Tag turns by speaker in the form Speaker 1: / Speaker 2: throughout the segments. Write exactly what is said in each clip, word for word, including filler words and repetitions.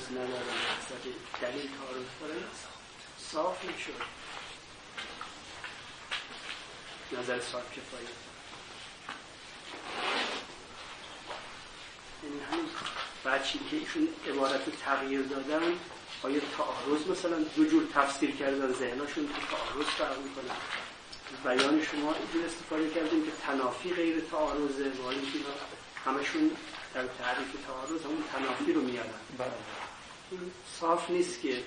Speaker 1: تعارض ندارن، حسب دلیل تعارض دارن، صاف میشد. نظر صاحب کفایت یعنی همین بچی که ایشون عبارت تغییر دادن، آیا تعارض مثلا دو جور تفسیر کردن، ذهنشون تو تعارض فرق میکنه. بیان شما اینجور استفاده کردیم که تنافی غیر تعارضه، ولی که همشون در تعریف تعارض همون تنافی رو میارن. این صاف نیست که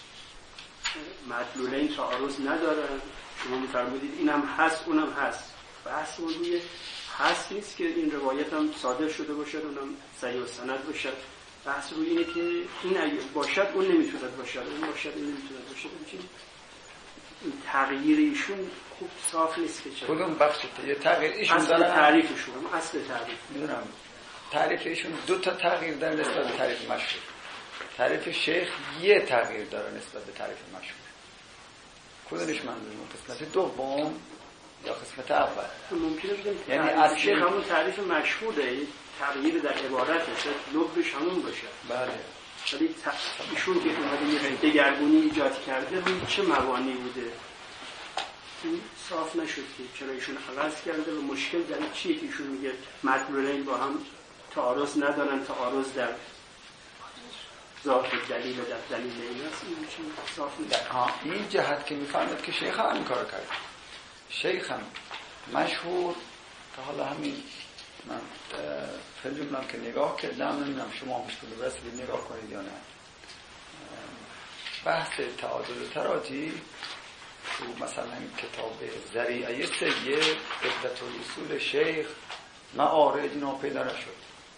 Speaker 1: مدلولین تعارض ندارن. شما میفرمودید اینم هست اونم هست. بحث روی هست نیست که این روایت هم صادر شده باشد اونم صحیح سند باشد. بحث روی اینه که این اگه باشد اون نمیتوند باشد، اون باشد این نمیتوند باشد. این تغییر ایشون خوب صاف نیست که چه
Speaker 2: کدوم بخشته یه تغییر ایشون
Speaker 1: داره.
Speaker 2: اصل
Speaker 1: تعریفشون اصل تعریف
Speaker 2: میدونم تعریف ایشون دو تا تغییر داره نسبت به تعریف مشهور. تعریف شیخ یه تغییر داره نسبت به تعریف مشهور. کدومش منظورم؟ قسمت دوم یا قسمت اول؟
Speaker 1: ممکنه بگم
Speaker 2: یعنی از
Speaker 1: شیخ همون تعریف مشهوره، تغییر در عبارتش لبش همون باشه.
Speaker 2: بله.
Speaker 1: ولی ایشون که اومده یه دگرگونی ایجاد کرده روی چه مبانی بوده؟ این صاف نشد که چرا ایشون عوض کرده و مشکل در چیه که ایشون میگه مدلولین با هم تعارض ندارن، تعارض در ذات دلیل و در دلیل این است. این چی صاف نیست.
Speaker 2: این جهت که میفهمد که شیخ هم این کار کرد. شیخ هم مشهور که حالا همین من خیلی بودم که نگاه کردم، نمیدونم شما مشکل برسید نگاه کنید یا نه. بحث تعادل و تراجی تو مثلا کتاب ذریعه سید عدت الاصول شیخ معارج اینا پیدا نشد.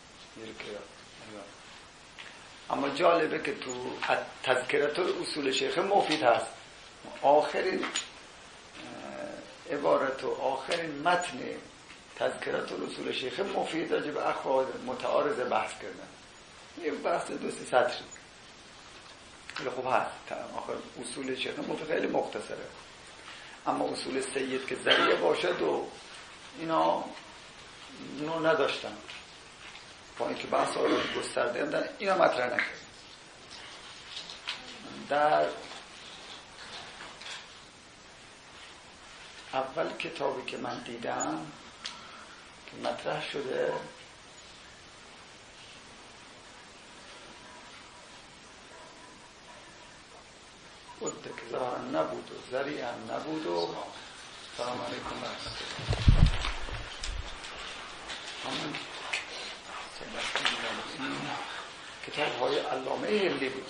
Speaker 2: اما جالبه که تو تذکرت الاصول شیخ مفید هست. آخرین عبارت و آخرین متن تذکرت الاصول شیخ مفید راجع به اخواد متعارض بحث کردن. یه بحث دو سه سطری خیلی خوب هست. آخر اصول شیخ مفید خیلی مختصره، اما اصول سید که ذریعه باشد و اینا نو نداشتن، با اینکه بحث ها رو گسترده اندن اینا مطرح نکرد. در اول کتابی که من دیدم که مطرح شده بود که ظاهرا نبود و ذریعه هم نبود و سلام علیکم برحمت همون کتاب های علامه هندی بود.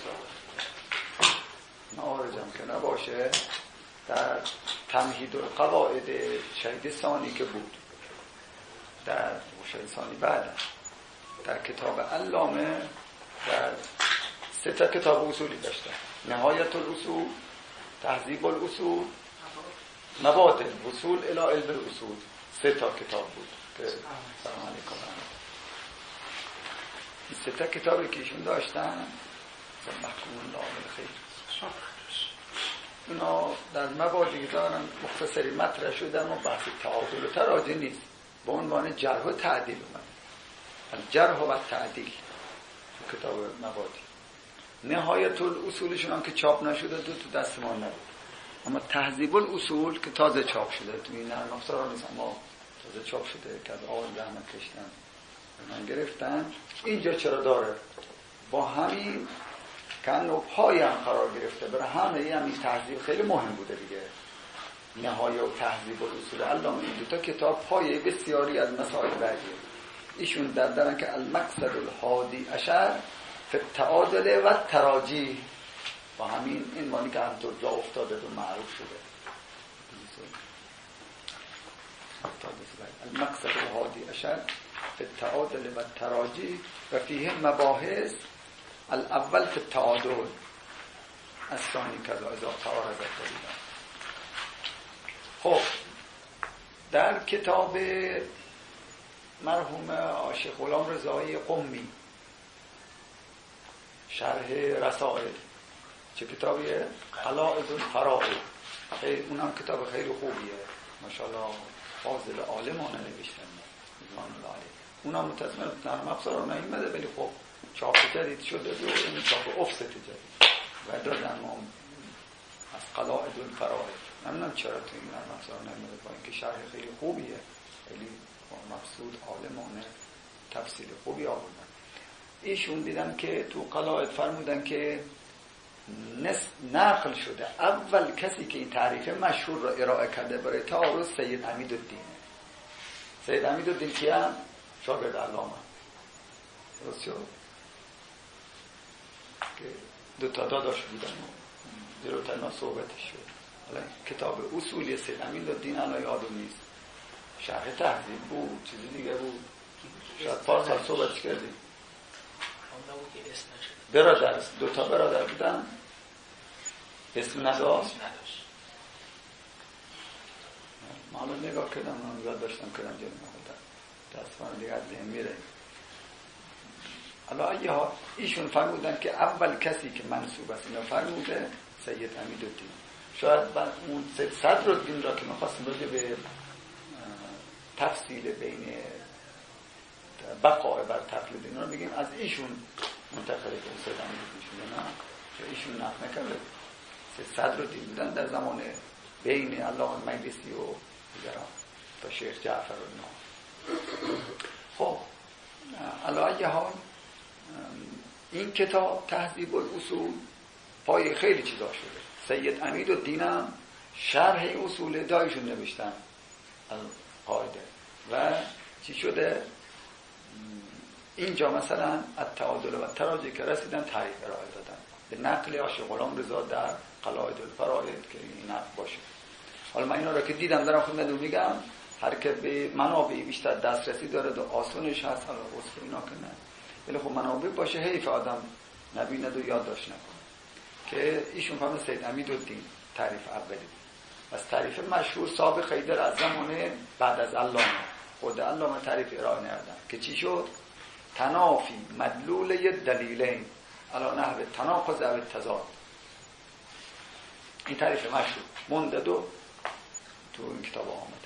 Speaker 2: معارجم که نباشه در تمهید القواعد شهید ثانی که بود، در شهید ثانی بعد در کتاب علامه در سه تا کتاب اصولی داشتن: نهایت الاصول، تهذیب الاصول، مبادئ الاصول الی علم الاصول. سه تا کتاب بود که سلام علیکم این سه تا کتابی که ایشون داشتن محکوم الله بالخیر، اونا در مبادی دارن مختصری مطرح شدن و بحث تعادل و تراجع نیست، به عنوان جرح و تعدیل اومد. جرح و تعدیل تو کتاب مبادی. نهایت الاصولشون هم که چاپ نشده دو تو دست ما نبود، اما تهذیب الاصول که تازه چاپ شده تو این نرم افزارا نیست، اما تازه چاپ شده که از آقای زحمت کشتن من گرفتن. اینجا چرا داره با همین کنو پای هم قرار گرفته، برای همه این همین تهذیب خیلی مهم بوده دیگه. نهایه و تهذیب و اصول علامه این دوتا کتاب پایه بسیاری از مسائل بعدیه. ایشون در درن که المقصد الهادی عشر فی التعادل و تراجی، با همین این معنی که همطور جا افتاده و معروف شده. المقصد الهادی عشر فی التعادل و تراجی و فیه مباحث الاول فی التعادل الثانی کذا اذا تعارض الدلیلان. خب در کتاب مرحوم عاشق غلام رضایی قمی شرح رسائل، چه کتابیه؟ قلائد الفرائض. خیلی اونم کتاب خیلی خوبیه ماشاءالله، فاضل عالمانه نوشتن رضوان الله علیه. اونم متضمن نرم افزار نیومده ولی خب چاپ جدید شده و این چاپ افست جدید و دادن ما از قلائد الفرائض. نمیدونم چرا تو این نرم افزار نمیده، با اینکه شرح خیلی خوبیه، خیلی مقصود عالمانه تفسیر خوبی آوردن. ایشون دیدم که تو قلائد فرمودن که نقل شده اول کسی که این تعریف مشهور را ارائه کرده برای تعارض سید امیدالدین. سید امیدالدین که هم شاگرد علامه درست شد که دو تا داداش بودن و جلوتر ما صحبتش شد. حالا کتاب اصولی سید امیدالدین الان یادم نیست، شرح تهذیب بود، چیزی دیگه بود، شاید پار سال صحبتش کردیم. برادر دو تا برادر بودن، اسم نداشت. من حالا نگاه کردم، من یاد داشتم کردم جلو نخوندم، دستمان دیگه از ذهن میره. حالا ایها ایشون فرمودن که اول کسی که منصوب است اینا فرموده سید امیدالدین. شاید اون سید صدرالدین را که می‌خواستیم راجع به تفصیل بین بقای بر تقلید اینا رو بگیم، از ایشون منتقل کنیم سید امیدالدین. نه چون ایشون نقل نکرده، سید صدرالدین بودن در زمان بین علامه مجلسی و دیگران تا شیخ جعفر و اینا. خب علی ای حال این کتاب تهذیب الاصول پای خیلی چیزا شده. سید امیدالدین هم شرح اصول دایشون نوشتن القاعده و چی شده اینجا مثلا التعادل و تراجع که رسیدن تعریف ارائه دادن به نقل عاشق غلام رضا در قلائد الفرائض که این نقل باشه. حالا من اینا رو که دیدم دارم خدمتتون میگم، هر که به منابع بیشتر دسترسی داره و آسونش هست، حالا وصف اینا که نه، ولی خب منابع باشه حیف آدم نبیند و یادداشت نکنه. که ایشون فرمود سید امیدالدین تعریف اولی. از تعریف مشهور سابق خیدر از زمان بعد از علامه، خود علامه تعریف ارائه نردن که چی شد؟ تنافی مدلول دلیلین علی نحو تناقض و تضاد. این تعریف مشهور مونده دو تو این کتاب آمده.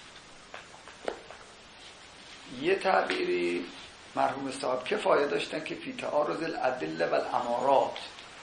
Speaker 2: یه تعبیری مرحوم صاحب کفایه داشتن که فی تعارض الادله و الامارات.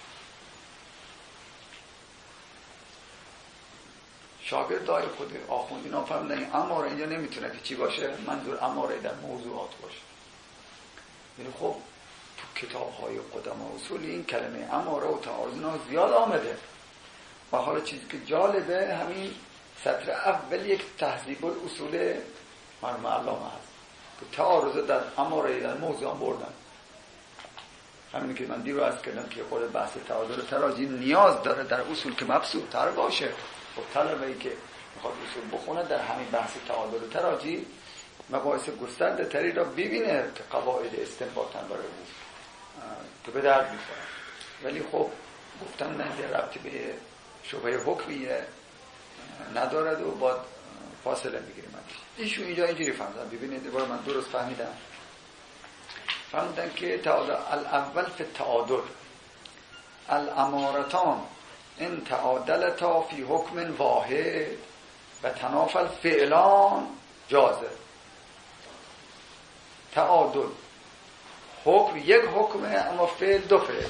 Speaker 2: شاگردای خود آخوندی اینا فهمیدن این اماره اینجا نمیتونه که چی باشه، منظور اماره در موضوعات باشه. یعنی خب تو کتاب‌های قدما اصول این کلمه اماره و تعارض اینا زیاد آمده. و حالا چیزی که جالبه همین سطر اول یک تهذیب الاصول مرحوم علامه هست که تعارض در اماره در موضوع بردن. همین که من دیرو از کردم که خود بحث تعادل تراجی نیاز داره در اصول که مبسوط تر باشه. خب طلبه‌ای که میخواد اصول بخونه در همین بحث تعادل تراجی مباحث گسترده تری را ببینه که قواعد استنباطن برای او که به درد میخوره. ولی خب گفتم نه در ربطی به شبهه حکمیه ندارد و باید فاصله بگیریم. ایشون اینجا اینجوری فهمیدن، ببینید دوباره من درست فهمیدم. فهمیدن که تعادل الاول فی التعادل الامارتان ان تعادلتا فی حکم واحد و تنافل فعلان جازه. تعادل حکم یک حکمه اما فعل دو فعله.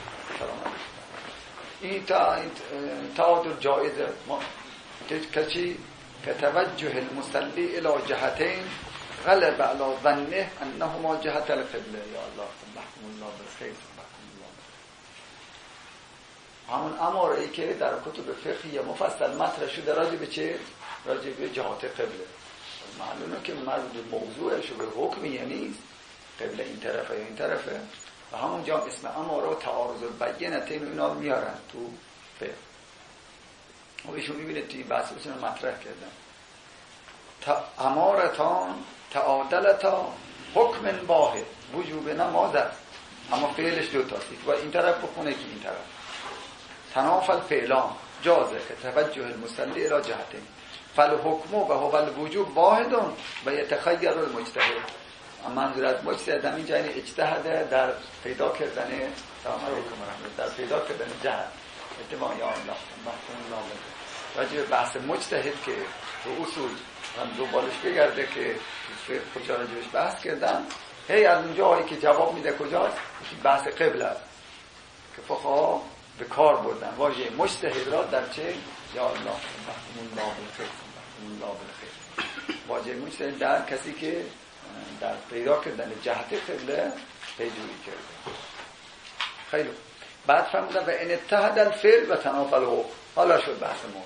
Speaker 2: این تعادل جایزه. کچی که توجه المصلی الى جهتین غلب علی ظنه انهما جهت القبله. یا الله محکم الله بالخیر محکم الله. همون اماره ای که در کتب فقهی مفصل مطرح شده راجع به چه؟ راجع به جهات قبله. معلومه که مربوط به موضوعش و به حکمیه نیست، قبله این طرفه یا این طرفه. و همونجا اسم اماره و تعارض البینتین و اینا میارن تو فقه. و ایشون میبینید توی بحث بسیار مطرح کردن تا امارتان تعادلتا حکم واحد وجوب نماز است اما فعلش دو تاست، و این طرف بخونه که این طرف. تنافل فعلان جازه که توجه المصلی الى جهتین فالحکم و هو الوجوب واحد و یتخیر المجتهد. منظور از مجتهد همین جایی اجتهاد در پیدا کردن در پیدا کردن جهت اتباع یا الله محکوم الله. راجع بحث مجتهد که به اصول هم دنبالش بگرده که کجا راجعش بحث کردن، هی از اون جایی که جواب میده کجاست؟ بحث قبله است که فقها به کار بردن واژه مجتهد را در چه؟ یا الله اون لا بالخیر اون لا بالخیر واژه مجتهد در کسی که در پیدا کردن جهت قبله پیجویی کرده. خیلی بعد فهمیدن و ان اتحد الفعل و تنافى الحكم. حالا شد بحث ما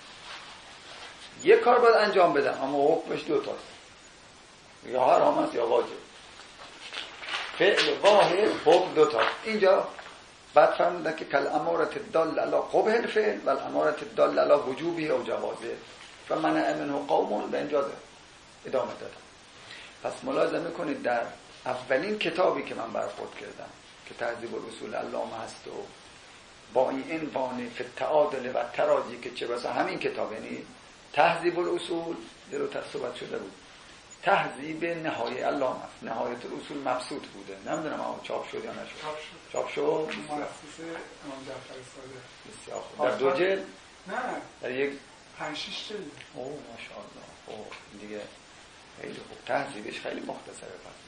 Speaker 2: یک کار باید انجام بدن اما حکمش دو تاست، یا حرام است یا واجب. فعل واحد حکم دو تا. اینجا بعد فهمیدن که کل امارت الدال علی قبح الفعل و الامارت الدال علی وجوبه او جوازه و منع منه قوم به اینجا ادامه دادن. پس ملاحظه میکنید در اولین کتابی که من برخورد کردم که تهذیب الاصول علامه هست و با این عنوان فی التعادل و تراجی که چه بسا همین کتاب، یعنی تهذیب الاصول جلوتر صحبت شده بود، تهذیب نهایه علامه است. نهایت الاصول مبسوط بوده، نمیدونم اما چاپ شد یا نشد. چاپ شد
Speaker 3: مؤسسه امام جعفر صادق.
Speaker 2: بسیار خوب. در دو جلد؟
Speaker 3: نه
Speaker 2: در یک
Speaker 3: پنج شش جلد.
Speaker 2: اوه ماشاءالله. اوه دیگه خیلی خوب. تهذیبش خیلی مختصره پس.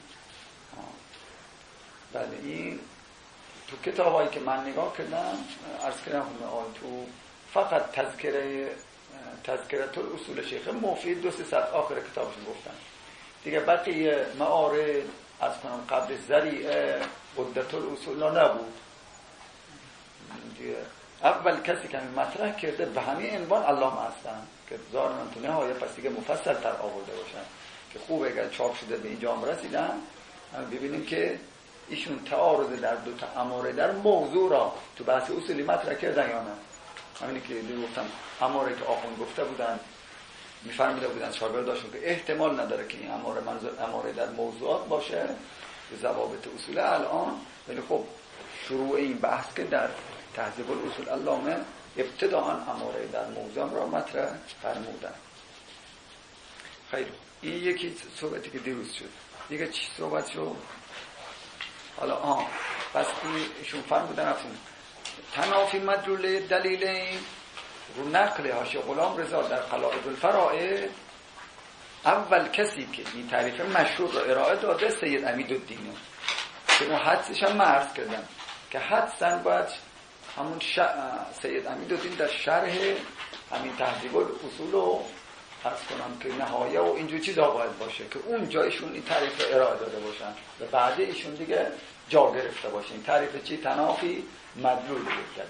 Speaker 2: بله این تو کتابایی که من نگاه کردم عرض کردم آن تو فقط تذکره تذکرت الاصول شیخ مفید دو سه صفحه آخر کتابشون گفتن دیگه. بقیه معارض از کنم قبل ذریعه عدت الاصول نبود دیگه. اول کسی که مطرح کرده به همین عنوان علامه هستن که ظاهرا تو نهایه پس دیگه مفصل تر آورده باشن که خوب اگر چاپ شده به اینجا هم رسیدن. ببینیم که ایشون تعارض در دو تا اماره در موضوع را تو بحث اصولی مطرح کردن یا نه. همینی که دیگه گفتم اماره که آخوند گفته بودن میفرمیده بودن شاگرداشون که احتمال نداره که این اماره منظور اماره در موضوعات باشه به ضوابط اصول الان، ولی خب شروع این بحث که در تهذیب الاصول علامه ابتداءً اماره در موضوع را مطرح فرمودن. خیلی این یکی صحبتی که دیروز شد. دیگه چی صحبت شد؟ حالا آه پس ایشون فرمودن افسون تنافی مدلول دلیل این رو نقل حاشیه غلام رضا در قلائد الفرائض اول کسی که این تعریف مشهور را ارائه داده سید امیدالدینه که اون حدسش هم عرض کردن که حدساً باید همون ش... سید امیدالدین در شرح همین تهذیب الاصول رو عرض کنم که نهایه و اینجور چیزا باید باشه که اون جایشون این تعریف ارائه داده باشن و بعد ایشون دیگه جا گرفته باشه. این تعریف چی؟ تنافی مدلول بود.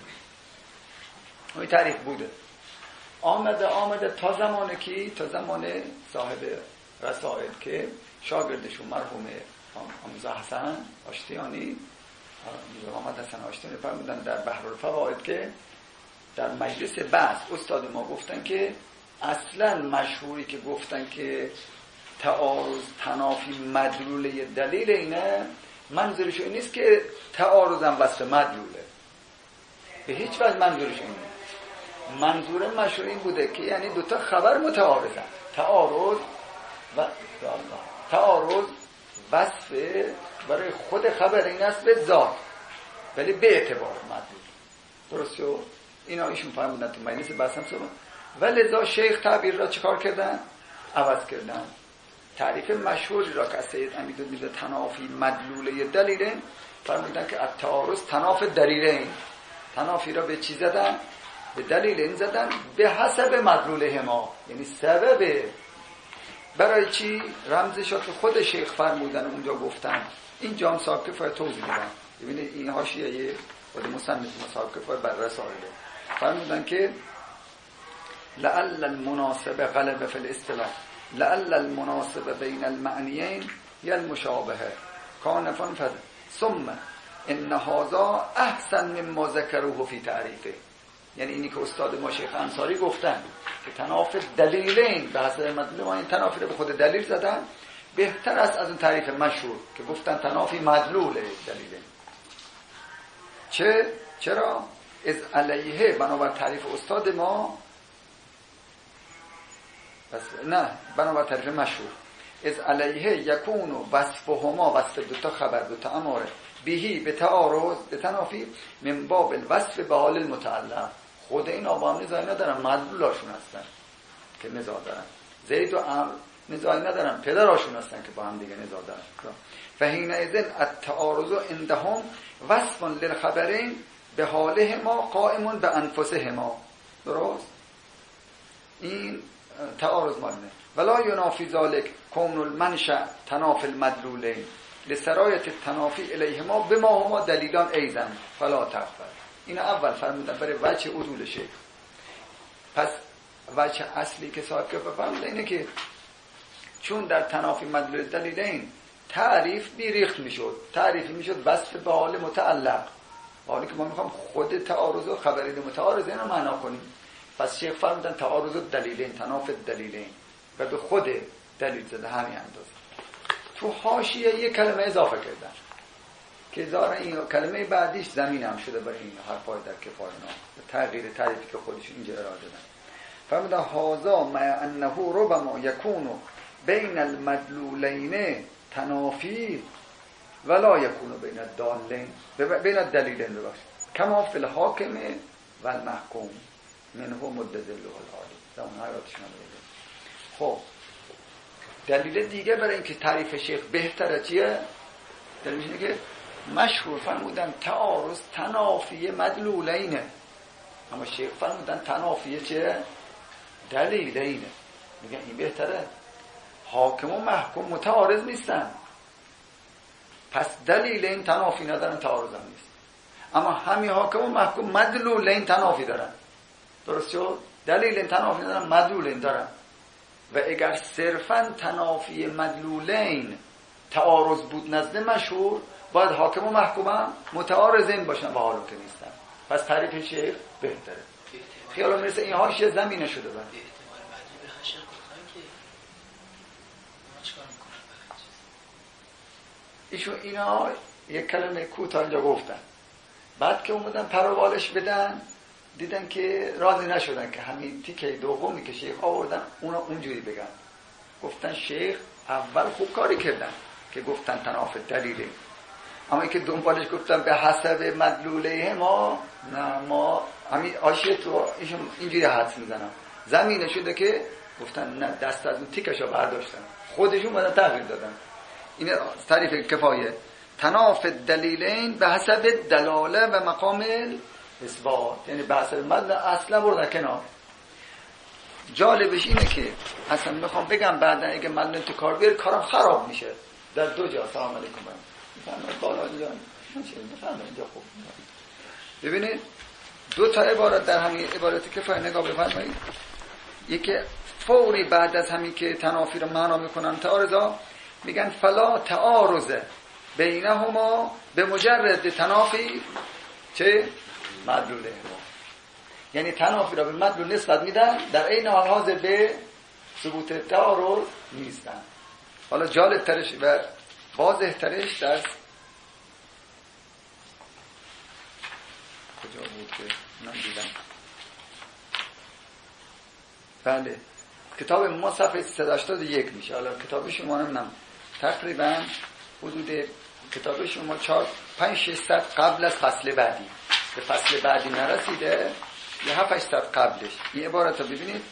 Speaker 2: این تعریف بوده آمده آمده تا زمان کی؟ تا زمان صاحب رسائل که شاگردشون مرحوم حمزه حسن آشتیانی محمد حسن آشتیانی فرمودن در بحر الفوائد که در مجلس بحث استاد ما گفتن که اصلا مشهوری که گفتن که تعارض تنافی مدلوله دلیل اینه منظورش این نیست که تعارضم وصف مدلوله، به هیچ وجه منظورش این نیست. منظور مشهور این بوده که یعنی دوتا خبر متعارضن، تعارض و تعارض وصف برای خود خبر این است به ذات ولی به اعتبار مدلول. درست شد؟ اینا ایشون فرمودن تو مجلس بحث هم صحبت و لذا شیخ تعبیر را چیکار کردن؟ عوض کردن. تعریف مشهوری را که از سید امیدالدین تنافی مدلوله دلیله فرمودن که التعارض تناف دلیلین. تنافی را به چی زدن؟ به دلیلین زدن به حسب مدلوله ما، یعنی سبب برای چی؟ رمزش را که خود شیخ فرمودن اونجا گفتن. اینجا هم ساکفای توضیح میدن. ببینید این حاشیه خود مصنف مساکفای بر رسائل فرمودن که لعل المناسبه غلب فی الاصطلاح لعل المناسبه بین المعنیین یا المشابهه کانفان فضل ثم ان هذا احسن مما ذکروه فی تعریفه. یعنی اینی که استاد ما شیخ انصاری گفتن که تناف دلیلین به حسب مدلول ما، این تنافی رو به خود دلیل زدن بهتر است از اون تعریف مشهور که گفتن تنافی مدلول دلیلین. چه؟ چرا؟ از علیه بنابر تعریف استاد ما بس نه بنابر تعریف مشهور از علیه یکون و وصفهما وصف دوتا خبر دوتا اماره بهی به تعارض به تنافی من باب الوصف به حال المتعلق. خود این آبام نزا اینا دارن مدلولاشون هستن که نزا دارن. زید و عمر نزاعی ندارن، پدراشون هستن که با هم دیگه نزاع دارن. فحینئذ التعارض عندهم وصف للخبرین به حالهما قائم به انفسهما. درست؟ این تعارض مانه. ولا ینافی ذلک کون المنشأ تنافی المدلولین لسرایت التنافی الیهما بما هما دلیلان ایزن فلا تغفل. این اول فرمودن برای وجه عدول شیخ. پس وجه اصلی که صاحب که بفرموده اینه که چون در تنافی مدلول دلیلین تعریف بیریخت میشد، تعریف میشد وصف به حال متعلق، حالی که ما میخوام خود تعارض و خبرید متعارض اینو معنا کنیم. پس شیخ فرمودن تعارض و دلیلین، تنافی دلیلین و به خود دلیل زده همین اندازه. تو حاشیه یک کلمه اضافه کردن که داره این کلمه بعدیش زمین هم شده برای این حرفای در کفایه نام تغییر تعریفی که خودشون اینجا ارائه دادن. فرمودن هذا مع انه ربما یکون بین المدلولین تنافی ولا یکون بین الدالین بین الدلیلین ببخشید کما فی الحاکم و المحکوم منه مدذل العالی. در اون حیاتشون میگه. خب دلیل دیگه برای اینکه تعریف شیخ بهتره چیه؟ دلیلش اینه که مشهور فرمودن تعارض تنافی مدلولینه، اما شیخ فرمودن تنافی چیه؟ دلیلینه. میگن این بهتره. حاکم و محکوم متعارض نیستن، پس دلیلین تنافی ندارن، تعارض هم نیست. اما همین حاکم و محکوم مدلولین تنافی دارن. درست شد؟ دلیلین تنافی ندارن، مدلولین دارن. و اگر صرفاً تنافی مدلولین تعارض بود نزد مشهور، باید حاکم و محکوم هم متعارضین باشن، با حالا که نیستن. پس تعریف شیخ بهتره. خیالا میرسه این حاشیه زمینه شده بعد. ایشون اینا یک کلمه کوتاه اینجا گفتن، بعد که اومدن پروالش بدن دیدن که راضی نشدن که همین تیکه دومی که شیخ آوردن اونا اونجوری بگن. گفتن شیخ اول خوب کاری کردن که گفتن تنافی دلیله، اما اینکه دنبالش گفتن به حسب مدلوله ما، نه ما همین آشیه تو ایشون اینجوری حدس میزنن زمینه شده که گفتن نه دست از اون تیکشو برداشتن، خودشون اومدن تغییر دادن. این تعریف کفایه. تنافی دلیلین به حسب دلاله و مقام اثبات، یعنی به حسب مدل اصلا بردن کنار. جالبش اینه که اصلا میخوام بگم بعدا اگه مدل تو کار بیاره کارم خراب میشه در دو جا. سلام علیکم بفرمایید بالا اینجا بفرمایید اینجا. خوب ببینید دو تا عبارت در همین عبارت کفایه نگاه بفرمایید. یکی فوری بعد از همین که تنافی رو معنا میکنن تعارضا میگن فلا تعارض بینهما به مجرد تنافی چه مدلوله ما، یعنی تنافی را به مدلول نسبت میدن، در این حال حاضر به ثبوت تعارض نیستن. حالا جالب ترش و واضح ترش در کجا بود که من دیدم؟ بله کتاب ما صفحه سیصد و هشتاد و یک میشه. حالا کتاب شما نمیدونم تقریبا حدود کتاب شما چهار پنج ششصد قبل از فصل بعدی، به فصل بعدی نرسیده، یه هفت هشتصد قبلش. این عبارت رو ببینید.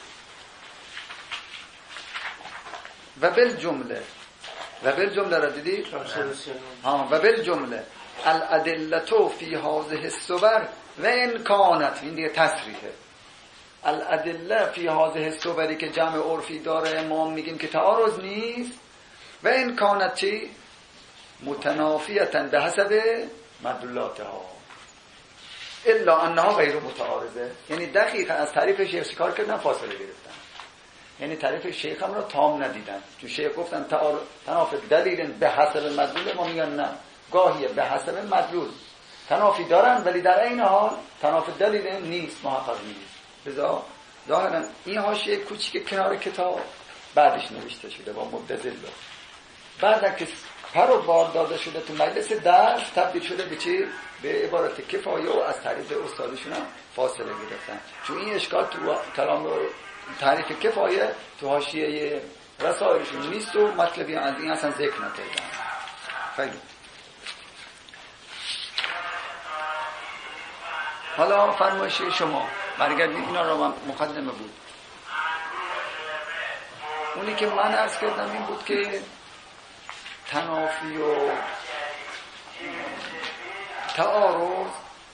Speaker 2: و بالجمله و بالجمله را دیدید؟ ها و بالجمله الادله فی هذه الصور و ان کانت، این دیگه تصریحه. الادله فی هذه الصوری که جمع عرفی داره ما میگیم که تعارض نیست، و ان کانت چی؟ متنافیتا به حسب مدلولاتها الا انها غیر متعارضه. یعنی دقیقا از تعریف شیخ چیکار کردن؟ فاصله گرفتن. یعنی تعریف شیخ هم رو تام ندیدن. چون شیخ گفتن تنافی دلیل به حسب مدلول، ما میگن نه، گاهی به حسب مدلول تنافی دارن ولی در این حال تنافی دلیل نیست، محقق نیست. لذا ظاهرا این حاشیه کوچیک کنار کتاب بعدش نوشته شده با مبتذل. بعد که پر و بار داده شده تو مجلس درس تبدیل شده به چی؟ به عبارت کفایه و از تعریف استادشون هم فاصله گرفتن. چون این اشکال تو کلام تعریف کفایه تو حاشیه رسائلشون نیست و مطلبی از این اصلا ذکر نکردن. خیلی حالا فرمایش شما برگردید. اینا رو مقدمه بود. اونی که من عرض کردم این بود که تنافی و تعارض،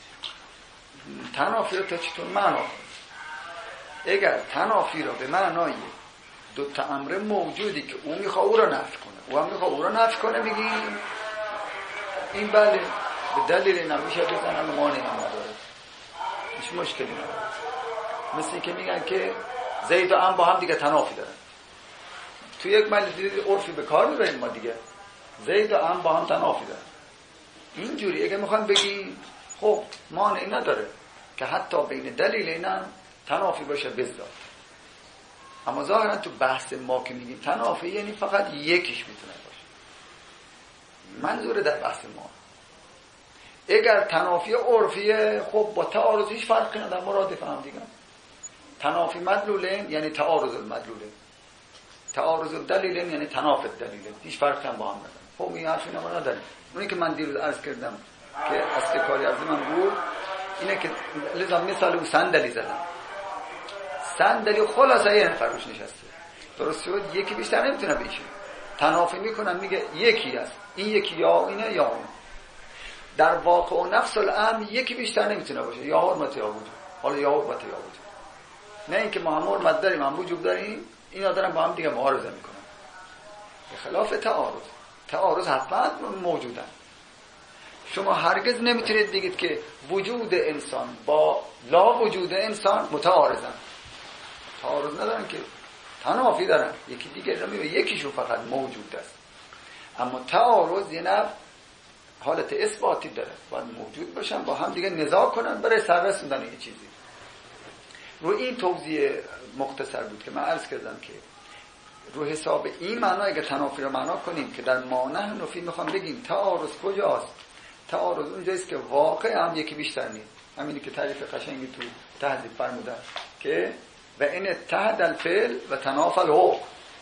Speaker 2: تنافی رو تا چطور معنا کنید؟ اگر تنافی رو به معنای دو تا امر موجودی که اون میخواد او رو نفی کنه، او هم میخواد او رو نفی کنه، میگیم این بله به دلیل نمیشه بزنن و مانعی نداره، هیچ مشکلی نداره. مثل این که میگن که زید و عمرو با هم دیگه تنافی دارن. تو یک مجلس عرفی به کار میبریم ما دیگه، زید و عمرو با هم تنافی دارن. اینجوری اگه میخوان بگی خب مانعی نداره که حتی بین دلیل اینا تنافی باشه بذات. اما ظاهرا تو بحث ما که میگیم تنافی یعنی فقط یکیش میتونه باشه. منظور در بحث ما اگر تنافی عرفیه خب با تعارض هیچ فرقی نداره، مرادف هم دیگه. تنافی مدلولین یعنی تعارض المدلولین، تعارض الدلیلین یعنی تنافی الدلیلین، هیچ فرقی هم با هم نداره. خب این حرفی ما نداره. اونی که من دیروز عرض کردم که اصل کاری از من بود اینه که لذا مثال او صندلی زدم، صندلی خلاصه یه نفر روش نشسته، درست شد، یکی بیشتر نمیتونه بشه. تنافی میکنم میگه یکی است، این یکی یا اینه یا اون. در واقع و نفس الامر یکی بیشتر نمیتونه باشه، یا حرمت یا وجود. حالا یا حرمت یا وجود، نه اینکه ما هم حرمت داریم هم وجود داریم، اینا دارن با هم دیگه معارضه میکنن، به خلاف تعارض. تعارض حتما موجودن. شما هرگز نمیتونید بگید که وجود انسان با لا وجود انسان متعارضن. تعارض ندارن که، تنافی دارن. یکی دیگه رو میبینید یکیشون فقط موجود است، اما تعارض یه نوع حالت اثباتی داره، باید موجود باشن با هم دیگه نزاع کنن برای سررسوندن یه چیزی. رو این توضیح مختصر بود که من عرض کردم که رو حساب این معنا اگه تنافی رو معنا کنیم که در مانع نفی میخوام بگیم تعارض کجاست؟ تعارض اونجاییست که واقع هم یکی بیشتر نیست. همینی که تعریف قشنگی تو تهذیب فرمودن که و این اتحد الفعل و تنافى الحکم،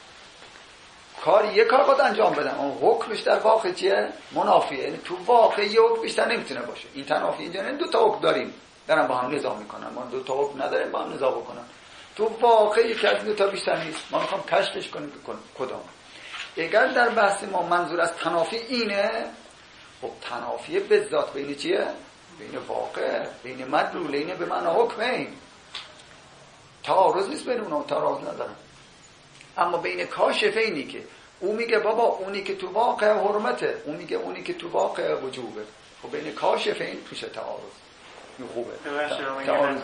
Speaker 2: کار یک کار باید انجام بدن، اون حکمش در واقع چیه؟ منافیه. یعنی تو واقع یک حکم بیشتر نمیتونه باشه. این تنافی اینجا نه، دو تا حکم داریم دارن با هم نزاع میکنن، ما دو تا حکم نداریم با هم نزاع بکنن. تو واقعی که از دو تا بیشتر نیست، ما میخوام کشفش کنیم کدام. اگر در بحث ما منظور از تنافی اینه، خب تنافی به ذات بین چیه؟ بین واقع، بین مدلولین به معنی حکمین. تعارض نیست بین اونها، تعارض ندارن. اما بین کاشفینی که او میگه بابا اونی که تو واقع حرمته، اون میگه اونی که تو واقع وجوبه، خب بین کاشفین میشه تعارض. این خوبه.
Speaker 4: تعارض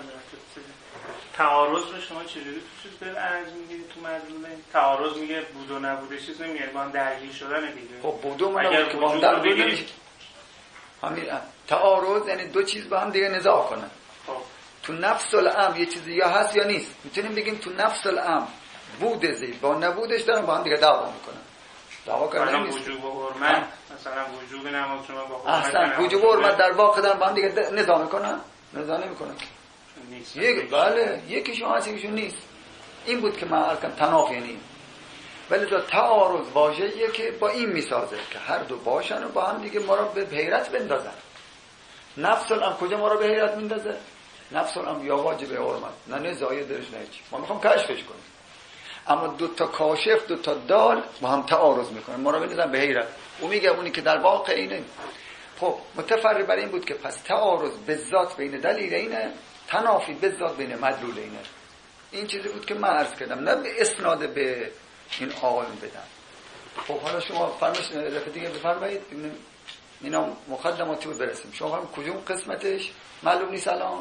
Speaker 4: تعارض رو شما چجوری تو چیز به ارز میگیرید تو مدلوله؟ تعارض میگه بود و نبوده چیز نمیگه، با هم درگیر شدن دیگه.
Speaker 2: خب بود و نبود که با هم درگیر نمیشه. همین تعارض یعنی دو چیز با هم دیگه نزاع کنن.
Speaker 4: خب
Speaker 2: تو نفس الامر یه چیزی یا هست یا نیست. میتونیم بگیم تو نفس الامر بود زید با نبودش دارن با هم دیگه دعوا میکنن. دعوا کردن نیست.
Speaker 4: وجوب و حرمت مثلا وجوب نماز شما با حرمت
Speaker 2: اصلا وجوب و حرمت در واقع دارن با هم دیگه نزاع میکنن؟ نزاع نمیکنن. یک بله یکیشون هست یکیشون نیست. این بود که من الان تنافی یعنی ولی تا تعارض واژه‌ایه که با این میسازه که هر دو باشن و با هم دیگه ما رو به حیرت بندازن. نفس الامر کجا ما رو به حیرت میندازه؟ نفس الامر یا واجب یا حرمت، نه نزاعی درش نه چی. ما میخوام کشفش کنیم. اما دو تا کاشف دو تا دال با هم تعارض میکنن، ما رو بندازن به حیرت. او میگه اونی که در واقع اینه. خب متفرع بر این بود که پس تعارض به ذات بین دلیل اینه، تنافی به ذات بین مدلول اینه. این چیزی بود که من عرض کردم، نه به اسناد به این آقایون بدم. خب حالا شما فرمایش دفعه دیگه بفرمایید اینا مقدماتی بود برسیم. شما هم کدوم قسمتش معلوم نیست الان؟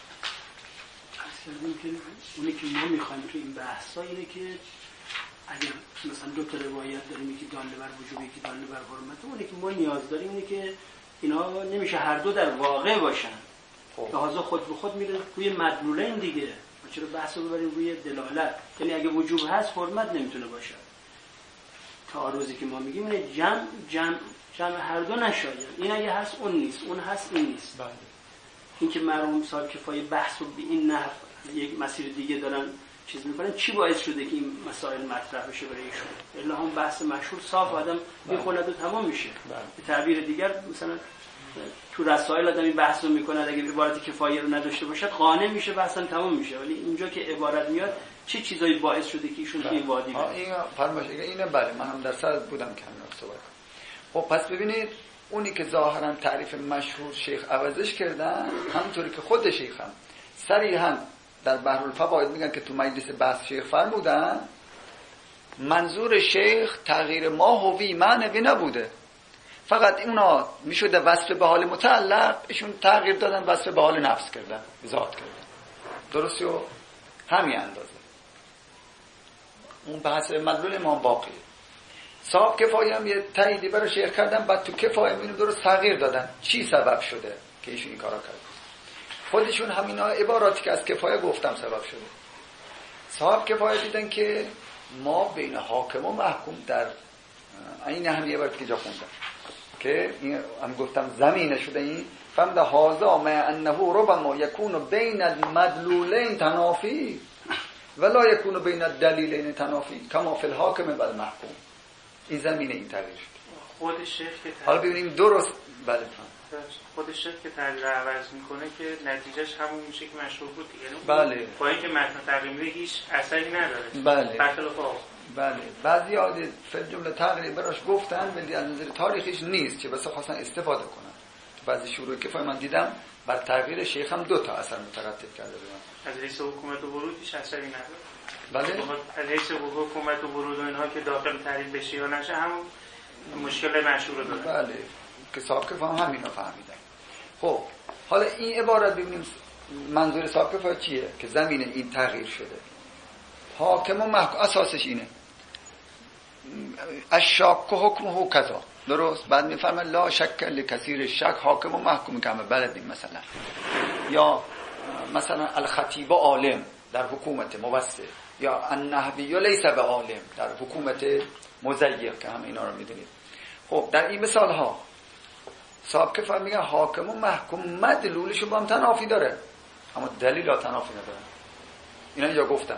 Speaker 1: اصلا که اونی که ما میخوایم تو این بحثا اینه که اگر مثلا دو تا روایت داریم یکی داله بر وجوب یکی داله بر حرمت، اونی که ما نیاز داریم اینه که اینا نمیشه هر دو در واقع باشن. لحاظا خود به خود میره روی مدلولین دیگه. چرا بحث رو ببریم روی دلالت؟ یعنی اگه وجوب هست حرمت نمیتونه باشه. تعارضی که ما میگیم اینه جمع جمع جمع هر دو نشاید. این اگه هست اون نیست، اون هست این نیست.
Speaker 2: بله.
Speaker 1: این که مرحوم صاحب کفایه بحث رو به این نحو یک مسیر دیگه دارن چیز میکنن، چی باعث شده که این مسائل مطرح بشه برای ایشون؟ الا هم بحث مشهور صاف آدم میخوند و تمام میشه. به تعبیر دیگر مثلا تو رسائل آدمی بحث رو میکنه اگه عبارت کفایه رو نداشته باشد قانع میشه بحثا تموم میشه، ولی اینجا که عبارت میاد چه چی چیزایی باعث شده که ایشون توی وادی بره؟
Speaker 2: این فرمایش اینه. بله من هم در سر بودم که همین صحبت کنم. خب پس ببینید اونی که ظاهرا تعریف مشهور شیخ عوضش کردن، همونطوری که خود شیخ هم صریحا در بحر الفواید میگن که تو مجلس بحث شیخ فرمودن منظور شیخ تغییر ما هوی معنوی نبوده، فقط اونا میشده وصف به حال متعلق، ایشون تغییر دادن وصف به حال نفس کردن، ذات کردن. درسته؟ و همین اندازه اون بحث مدلول امام باقی. صاحب کفایه هم یه تاییدی برای شیخ کردن، بعد تو کفایه اینو درست تغییر دادن. چی سبب شده که ایشون این کارا کرد؟ خودشون همینا عباراتی که از کفایه گفتم سبب شده. صاحب کفایه دیدن که ما بین حاکم و محکوم در این هم یه عبارتی که جا خوندم که هم گفتم زمینه شده این فهمده هازا ما انه ربما یکون بین المدلولین تنافی ولا یکون بین الدلیلین تنافی کما فی الحاکم و المحکوم. این زمینه این تغییر شد.
Speaker 4: خود شیخ که
Speaker 2: حالا ببینیم درست. بله
Speaker 4: خود شیخ که تغییر عوض میکنه که نتیجهش همون میشه که مشهور بود دیگه.
Speaker 2: بله.
Speaker 4: با اینکه متن تقریبا هیچ اثری نداره.
Speaker 2: بله.
Speaker 4: برخلاف
Speaker 2: بله. بعضی ها فل جمله تغییر براش گفتن ولی از نظر تاریخیش نیست که بس خواستن استفاده کنن. تو بعضی شروع که من دیدم بر تغییر شیخ هم دو تا اثر مترتب کرده بودن.
Speaker 4: از رئیس حکومت و ورود هیچ اثری نداره.
Speaker 2: بله.
Speaker 4: از رئیس حکومت و ورود و اینها که داخل تحریم بشه یا نشه همون مشکل مشهور داره.
Speaker 2: بله. که صاحب که فهم همینا فهمیدن. خب حالا این عبارت ببینیم منظور صاحب که چیه که زمین این تغییر شده. حاکم و محکوم اساسش اینه الشاک و حکم و کذا. درست؟ بعد میفرمه لا شک لکثیر شک حاکم و محکوم که همه بلدیم. مثلا یا مثلا الخطیب عالم در حکومت موسع یا النحوی لیس به عالم در حکومت مضیق که همه اینا رو میدونید. خب در این مثال ها صاحب که فهم میگن حاکم و محکوم مدلولشون با هم تنافی داره اما دلیل ها تنافی نداره. اینا اینجا گفتن.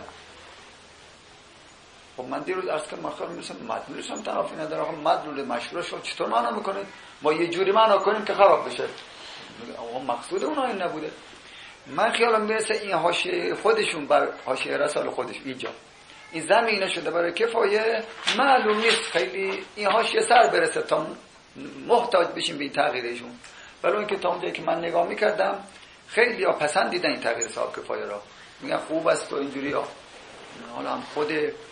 Speaker 2: خب من دیروز عرض کنم مخاطر میرسم مدلولش هم تنافی نداره. آقا مدلول مشهورش رو چطور معنا میکنید؟ ما یه جوری معنا کنیم که خراب بشه. آقا مقصود اونها این نبوده. من خیالم میرسه این حاشیه خودشون بر حاشیه رسال خودش اینجا این زمینه شده برای کفایه معلوم نیست خیلی این حاشیه سر برسه تا محتاج بشیم به این تغییرشون. ولی اون که تا اونجایی که من نگاه میکردم خیلی ها پسندیدن این تغییر صاحب کفایه را، میگن خوب است و اینجوری ها. حالا هم خود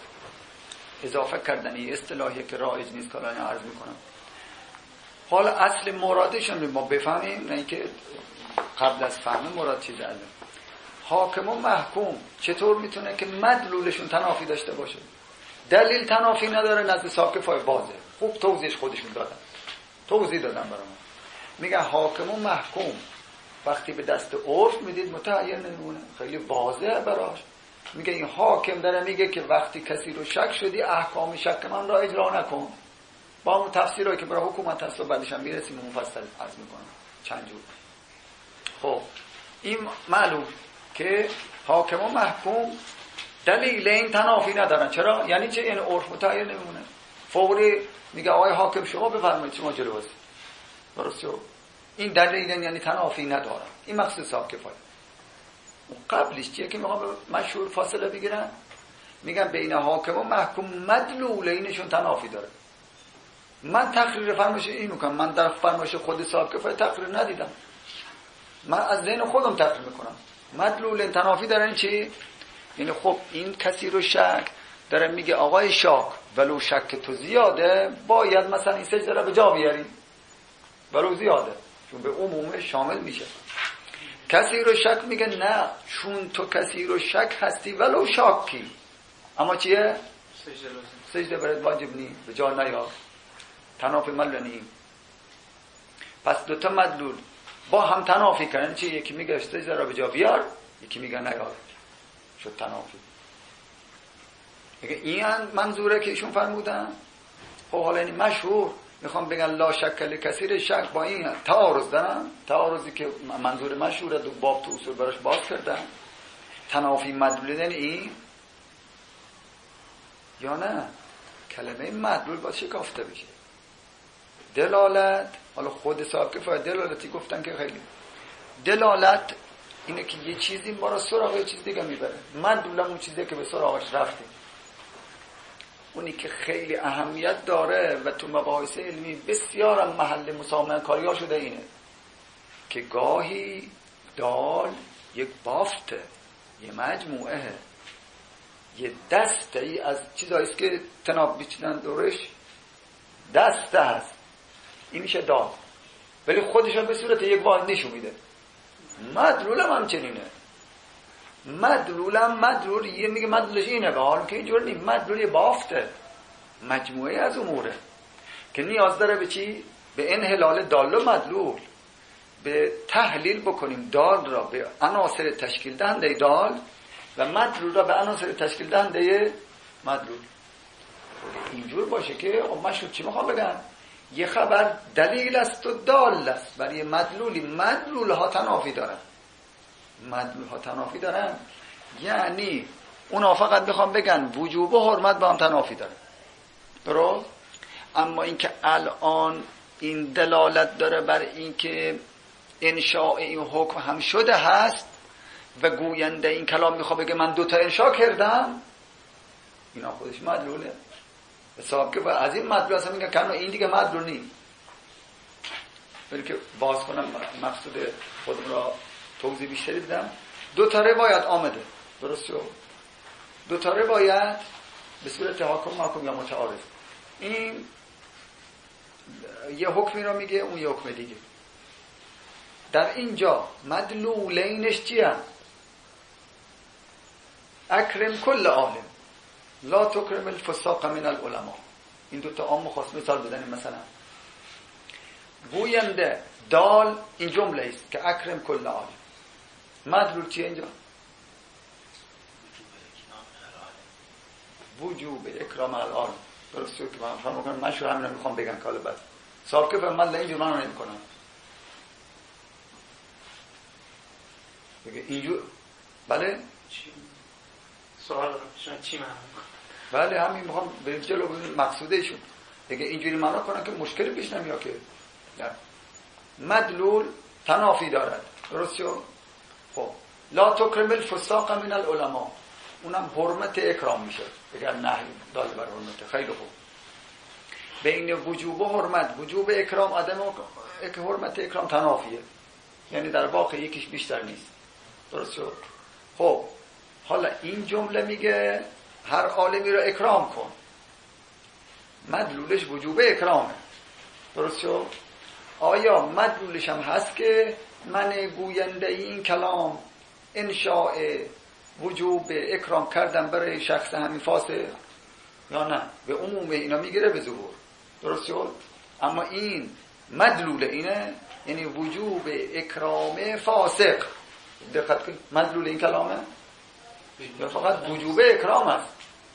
Speaker 2: اضافه کردن این اصطلاحی که رایج نیست که الان عرض میکنم. حالا اصل مرادشون رو ما بفهمیم، نه اینکه قبل از فهم مراد چیز علم. حاکم و محکوم چطور میتونه که مدلولشون تنافی داشته باشه؟ دلیل تنافی نداره نزد صاحب کفایه بازه. خوب توضیحش خودشون دادن. توضیح دادن برام. میگه حاکم و محکوم وقتی به دست عرف میدید متعین نمونه. خیلی واضحه براش. میگه این حاکم داره میگه که وقتی کسی رو شک شدی احکام شک من را اجرا نکن. با اون تفسیرایی که برای حکومت هست و بعدش هم میرسیم مفصل عرض میکنم چند جور. خب این معلوم که حاکم و محکوم دلیل این تنافی ندارن. چرا؟ یعنی چه؟ یعنی عرف متعین نمونه. فوری میگه آقای حاکم شما بفرمایید شما جلو هست. درسته؟ این دلیل یعنی تنافی ندارن. این مقصود صاحب کفایه. قبلش چیه که میخوام مشهور فاصله بگیرن؟ میگن بین حاکم و محکوم مدلول اینشون تنافی داره. من تقریر فرمایش این میکنم. من در فرمایش خود صاحب کفایه تقریر ندیدم. من از ذهن خودم تقریر میکنم. مدلول تنافی دارن چی؟ یعنی خب این کسی رو شک داره میگه آقای شاک ولو شک تو زیاده باید مثلا این سجده رو به جا بیاری ولو زیاده چون به عموم شامل میشه. کسی رو شک میگه نه چون تو کسی رو شک هستی ولو شاکی اما چیه؟
Speaker 4: سجده لازم.
Speaker 2: سجده برات واجب نی به جا نیار. تنافی مدلول نی. پس دوتا مدلول با هم تنافی کردن چی؟ یکی میگه سجده رو به جا بیار یکی میگه نیار. شد تنافی. این منظوره که ایشون فرمودن. خب حالا این مشهور میخوام بگن لا شک لکثیر شک با این تعارض دارن. تعارضی که منظور مشهوره دو باب تو اصول براش باز کردن. تنافی مدلول این یا نه کلمه مدلول باید شکافته بشه. دلالت، حالا خود صاحب کفایه دلالتی گفتن که خیلی دلالت اینه که یه چیزی ما را سراغ یه چیز دیگه میبره. مدلول اون چیزی که به سراغش رفتیم، اونی که خیلی اهمیت داره و تو مباحث علمی بسیار هم محل مسامحه کاری ها شده اینه که گاهی دال یک بافته، یه مجموعه، یه دسته ای از چیزایی است که تناب بیچیدن دورش دسته هست، این میشه دال، ولی خودش به صورت یک واحد نشون میده. مدلول هم همچنینه. مدلول هم مدلول یه میگه مدلولش اینه، به حال که اینجور نیم، مدلول یه بافته، مجموعه از اموره که نیاز داره به چی؟ به انحلال دال و مدلول، به تحلیل بکنیم دال را به عناصر تشکیل دهنده دال و مدلول را به عناصر تشکیل دهنده مدلول. اینجور باشه که مشهور چی میخوام بگن؟ یه خبر دلیل است و دال است، برای مدلولی مدلول ها تنافی دارن، مدلول ها تنافی دارن، یعنی اونا فقط بخوام بگن وجوب و حرمت با هم تنافی دارن، درست؟ اما اینکه الان این دلالت داره بر اینکه انشاء این حکم هم شده هست و گوینده این کلام میخواد بگه من دوتا انشاء کردم، اینا خودش مدلوله. حساب که از این مدلول اصلا میگن که این دیگه مدلول نیست. ولی که باز کنم مقصود خودم را توضیح بیشتری بدم، دو تا روایت آمده، درست شد؟ دو تا روایت به صورت حکم محکم یا متعارض، این یه حکمی رو میگه، اون یه حکم دیگه. در اینجا مدلولینش چیه؟ اکرم کل عالم لا تکرم الفساق من العلماء. این دو تا عام خاص مثال بزنیم. مثلا گوینده دال این جمله است که اکرم کل عالم، مدلول چیه اینجا؟ وجوب اکرام العالم. درسته که من فهم میکنم من شو همین میخوام بگم کاله بعد صاحب که من اینجور من رو نمی کنم بگه اینجور. بله
Speaker 4: سوال شما چی معنی؟
Speaker 2: بله همین میخوام بریم جلو ببینیم مقصودشون. دیگه اینجوری معنا کنن که مشکلی پیش نمیاد که مدلول تنافی دارد، درست شد؟ خب لا تکرم الفساق من العلماء، اونم حرمت اکرام میشه اگر نهی دال بر حرمت. خیلی خوب. بین وجوب و حرمت، وجوب اکرام عدم حرمت اکرام تنافیه، یعنی در واقع یکیش بیشتر نیست، درست شد؟ خب حالا این جمله میگه هر عالمی رو اکرام کن، مدلولش وجوب اکرامه، درست شد؟ آیا مدلولش هم هست که من گوینده این کلام انشاء وجوب اکرام کردم برای شخص همین فاسق یا نه؟ به عموم اینا میگیره به ظهور، درست شد؟ اما این مدلول اینه، یعنی وجوب اکرام فاسق. دقت کن مدلول این کلامه یا فقط وجوب اکرام است؟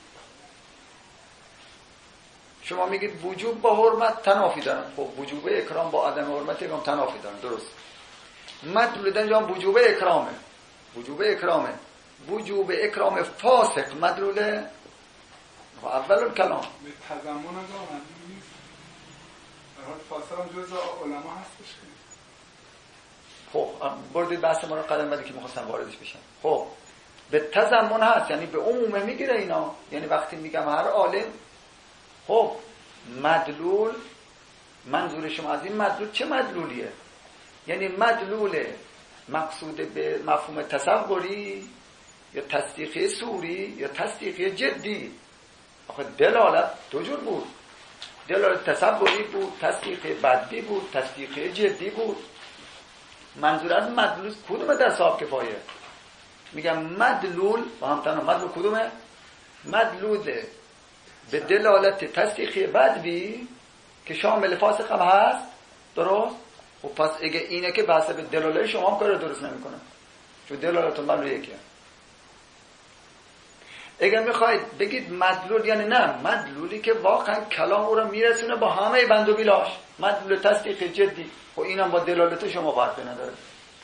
Speaker 2: شما میگید وجوب با حرمت تنافی دارن، خب وجوب اکرام با عدم حرمت اکرام تنافی دارن، درست؟ مدلول دنجام وجوب اکرامه، وجوب اکرامه، وجوب اکرام فاسق مدلوله و اول کلام
Speaker 3: به تضمن از آن نیست. در حال فاسق هم جزء علما هستش.
Speaker 2: خب بردید بحث ما رو قدم بعدی که می‌خواستم واردش بشم. خب به تضمن هست، یعنی به عمومه میگیره اینا، یعنی وقتی میگم هر عالم، خب مدلول منظور شما از این مدلول چه مدلولیه؟ یعنی مدلول مقصود به مفهوم تصوری یا تصدیقی صوری یا تصدیقی جدی؟ آخه دلالت دو جور بود، دلالت تصوری بود، تصدیقی بدی بود، تصدیقی جدی بود. منظور از مدلول کدومه در صاحب کفایه؟ میگم مدلول با هم تنها مدلول کدومه؟ مدلول به دلالت تصدیقی بدی که شامل فاسق هم هست، درست؟ خب پس اگه اینه که بحث به دلالت شما هم کار درست نمیکنه، چون دلالتون مدلول یکیه. اگه میخواید بگید مدلول یعنی نه، مدلولی که واقعا کلام او رو میرسونه با همه بند و بیلاش، مدلول تصدیق جدی، خب اینم با دلالت شما فرقی نداره،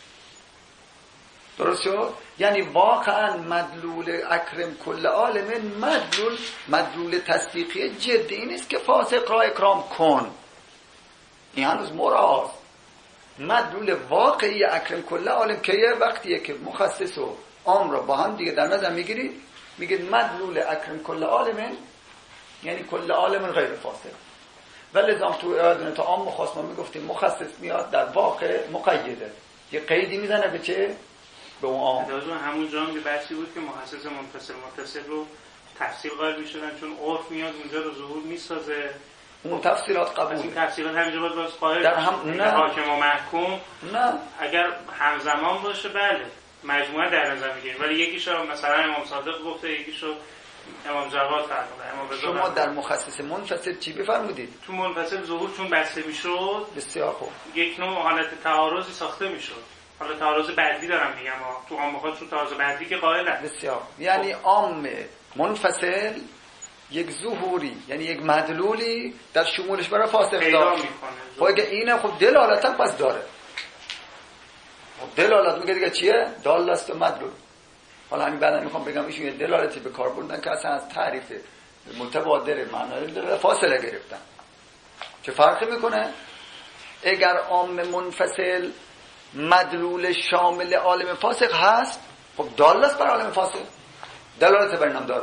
Speaker 2: درست شد؟ یعنی واقعا مدلول اکرم کل عالم مدلول مدلول تصدیقی جدی نیست که فاسق را اکرام کن، این هنوز مراست. مدلول واقعی اکرم کل عالم که یه وقتیه که مخصص و عام را با هم دیگه در نظر میگیرید، میگید مدلول اکرم کل عالم یعنی کل عالم غیر فاصل. ولی لازم تو ارادن تا عام مخصص ما میگفتیم مخصص میاد در واقع مقیده، یه قیدی میزنه به چه؟ به اون عام.
Speaker 4: لازم همون جام که بحثی بود که مخصص منفصل متصل رو تفصیل قائل میشدن چون عرف میاد اونجا رو ظهور میسازه.
Speaker 2: اون تفصیلات قبول.
Speaker 4: این تفصیلات همینجا باید باز قائل
Speaker 2: در هم نه
Speaker 4: حاکم و محکوم
Speaker 2: نه
Speaker 4: اگر همزمان باشه بله مجموعه در نظر میگیریم، ولی یکیشو مثلا امام صادق گفته، یکیشو امام جواد فرموده، امام رضا.
Speaker 2: شما در مخصص منفصل چی بفرمودید؟
Speaker 4: تو منفصل ظهور چون بسته میشد
Speaker 2: بسیار خوب
Speaker 4: یک نوع حالت تعارضی ساخته میشد. حالا تعارض بعدی دارم میگم ها، تو عام خودش تو تعارض بعدی که قائل است.
Speaker 2: بسیار یعنی عام منفصل یک ظهوری یعنی یک مدلولی در شمولش برای فاسق
Speaker 4: پیدا
Speaker 2: داره.
Speaker 4: میکنه.
Speaker 2: خب اگه اینه خب دلالت هم پس داره. خب دلالت میگه دیگه چیه؟ دال است و مدلول. حالا همین بعدا میخوام بگم ایشون یه دلالتی به کار بردن که اصلا از تعریف متبادر معنای دلالت فاصله گرفتن. چه فرقی میکنه؟ اگر عام منفصل مدلول شامل عالم فاسق هست، خب دال است بر عالم فاسق، دلالت بر اینم داره.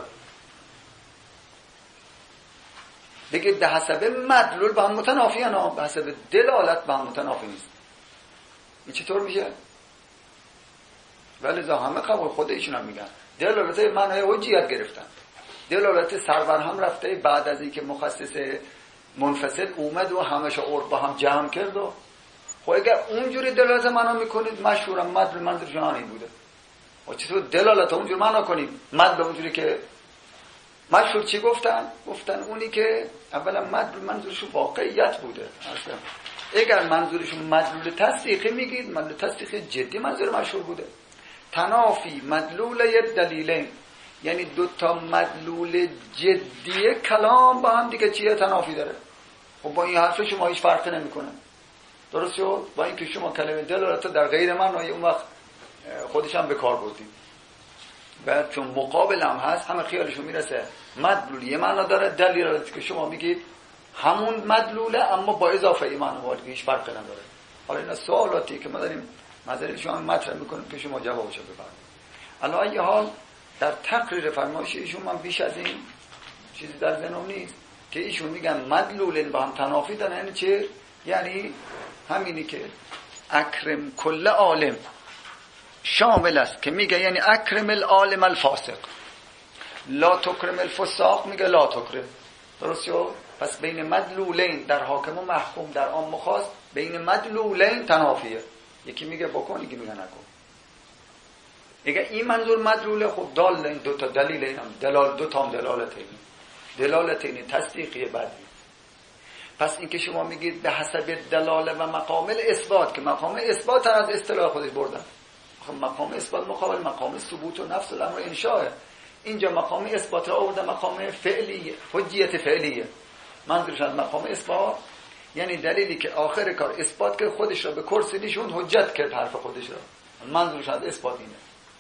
Speaker 2: دیگه به حسب مدلول با هم متنافی ها، به حسب دلالت با هم متنافی نیست. این چطور میشه؟ ولی ذا همه قبول خود ایشون هم میگن دلالت معنای حجیت گرفتن، دلالت سربر هم رفته بعد از اینکه مخصص منفصل اومد و همش عرف با هم جمع کرد. و خب اگر اونجوری دلالت معنا میکنید مشهورم مدلول منظور جهانی بوده. و چطور دلالت اونجوری معنا کنیم؟ مدلول اونجوری که مشهور چی گفتن؟ گفتن اونی که اولا مدلول منظورشون واقعیت بوده. اصلا اگر منظورشون مدلول تصدیقی میگید، مدلول تصدیقی جدی منظور مشهور بوده. تنافی مدلول دلیلین یعنی دو تا مدلول جدی کلام با هم دیگه چیه؟ تنافی داره. خب با این حرف شما هیچ فرقی نمیکنه. درست شد؟ با اینکه شما کلمه دلالت در غیر معنای اون وقت خودش هم به کار بردید. بعد چون مقابل هم هست همه خیالشون میرسه مدلول یه معنا داره، دلیلاتی که شما میگید همون مدلوله اما با اضافه ایمان وارد هیچ فرقی نداره. حالا اینا سوالاتی که ما داریم نظر شما مطرح میکنیم که شما جوابشو بفرمایید. علی ای حال در تقریر فرمایش ایشون من بیش از این چیزی در ذهنم نیست که ایشون میگن مدلولن با هم تنافی دارن. یعنی چه؟ یعنی همینی که اکرم کل عالم شامل است که میگه یعنی اکرم العالم الفاسق، لا تکرم الفساق میگه لا تکرم. درست شد؟ پس بین مدلولین در حاکم و محکوم در عام و خاص بین مدلولین تنافیه. یکی میگه بکن، یکی میگه نکن. اگه این منظور مدلوله خب دال این دو تا دلیل اینم دلال دو تا هم دلالت این دلالت این تصدیقی بعدی. پس این که شما میگید به حسب دلاله و مقام اثبات که مقام اثبات از اصطلاح خودش بردن. خب مقام اثبات مقابل مقام ثبوت و نفس الامر انشاء. اینجا مقام اثبات را آورده مقام فعلیه، حجیت فعلیه. منظورش از مقام اثبات یعنی دلیلی که آخر کار اثبات که خودش را به کرسی نشوند، حجت کرد حرف خودش را. منظورش از اثبات اینه.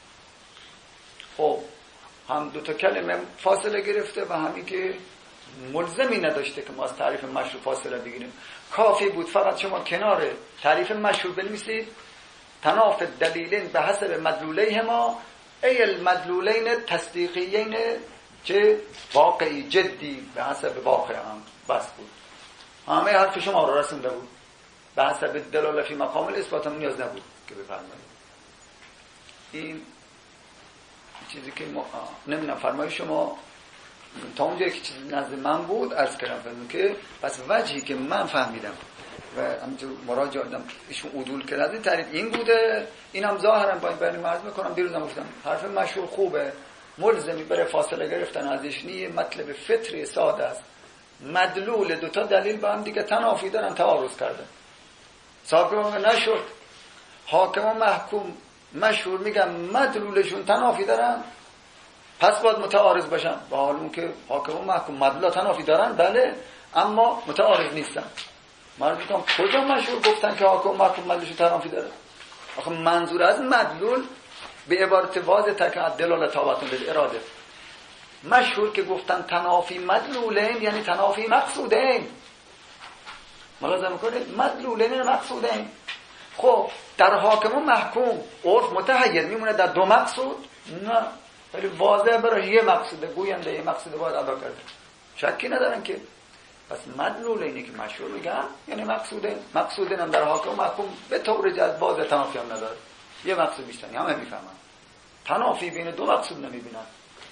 Speaker 2: خب هم دو تا کلمه فاصله گرفته و همین که ملزمی نداشته که ما از تعریف مشروع فاصله بگیریم. کافی بود فقط شما کنار تعریف مشروع بنویسید تناف دلیلین به حسب مدلولیهما ای المدلولین تصدیقیین که واقعی جدی به حسب واقع هم بس بود. همه حرف شما رو رسونده بود. به حسب دلاله فی مقام الاثبات هم نیاز نبود که بفرمایید. این چیزی که ما نمیدونم فرمایش شما تا اونجا که چیزی نزد من بود عرض کردم فرمون که پس وجهی که من فهمیدم و همینجور مراجعه دادم ایشون عدول کرد این تعریف این بوده. این هم ظاهرا با این بیان عرض میکنم دیروزم گفتم حرف مشهور خوبه، ملزمی برای فاصله گرفتن ازش نیه، مطلب فطری ساده است. مدلول دوتا دلیل با هم دیگه تنافی دارن، تعارض کردن. صاحب نشد حاکم و محکوم مشهور میگن مدلولشون تنافی دارن پس باید متعارض باشن. با حال اون که حاکم و محکوم مدلول تنافی دارن بله اما متعارض نیستن. من میگم کجا مشهور گفتن که حاکم و محکوم مدلولشون تنافی داره؟ آخه منظور از مدلول به عبارت واضح تکن دلالت تابعتون به اراده. مشهور که گفتن تنافی مدلولین یعنی تنافی مقصودین. ملاحظه میکنید مدلولین مقصودین. خب در حاکم و محکوم عرف متحیر میمونه در دو مقصود؟ نه، ولی واضح برای یه مقصود گوینده یه مقصود باید ادا کرده، شکی ندارن که. پس مدلولینی که مشهور میگن یعنی مقصوده مقصودین هم در حاکم و محکوم به طور جد واضح تنافی هم نداره، یه مقصود بیشتر همه میفهمن، تنافی بین دو مقصود نمیبینن.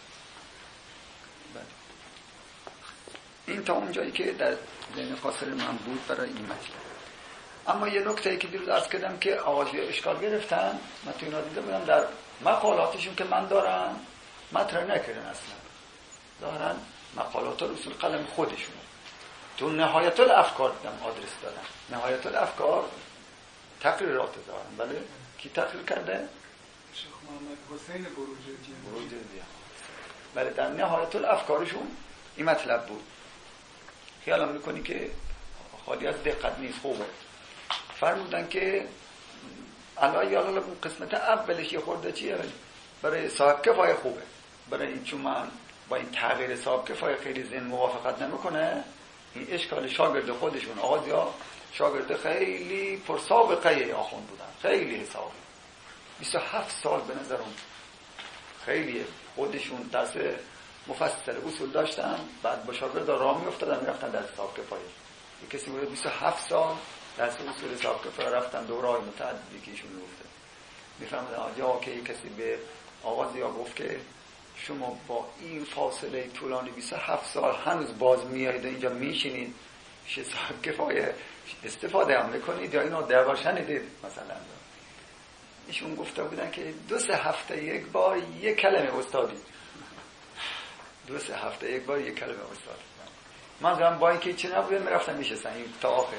Speaker 2: این تا اون جایی که در ذهن فاصل من بود برای این مطلب. اما یه نکته که دیروز عرض کردم که آغازی اشکال گرفتن، من تو اینا دیده بودم در مقالاتشون که من دارم مطرح نکردن، اصلا دارن مقالات اصول قلم خودشون تو نهایت الافکار دیدم آدرس دادن. نهایت الافکار تقریرات دارن. بله کی تقریر کرده؟
Speaker 3: شیخ محمد حسین بروجردی.
Speaker 2: بروجردی. بله در نهایت الافکارشون این مطلب بود. خیالم میکنی که خالی از دقت نیست. خوبه فرمودن که الان یالا قسمت اولش یه خورده چیه برای صاحب کفایه خوبه، برای این چون من با این تغییر صاحب کفایه خیلی ذهن موافقت نمیکنه. این اشکال شاگرد خودشون آغاز یا شاگرد خیلی پر سابقه آخوند بودن، خیلی حسابی بیست و هفت سال به نظرم خیلی خودشون درس مفصل اصول داشتن، بعد با شاگرد راه میافتادن میرفتن در صاحب کفایه. یک کسی بود بیست و هفت سال درس اصول صاحب کفایه رفتن دوره‌های متعددی که ایشون میگفته. میفهمن آجا که کسی به آغاز یا گفت که شما با این فاصله طولانی بیست و هفت سال هنوز باز میایید اینجا میشینید میشه صاحب کفایه استفاده هم میکنید یا اینو ده بار شنیدید مثلا. ایشون گفته بودن که دو سه هفته یک بار یک کلمه استادی، دو سه هفته یک بار یک کلمه استادی. من دارم با اینکه چی نبوده میرفتم میشستن این تا آخر.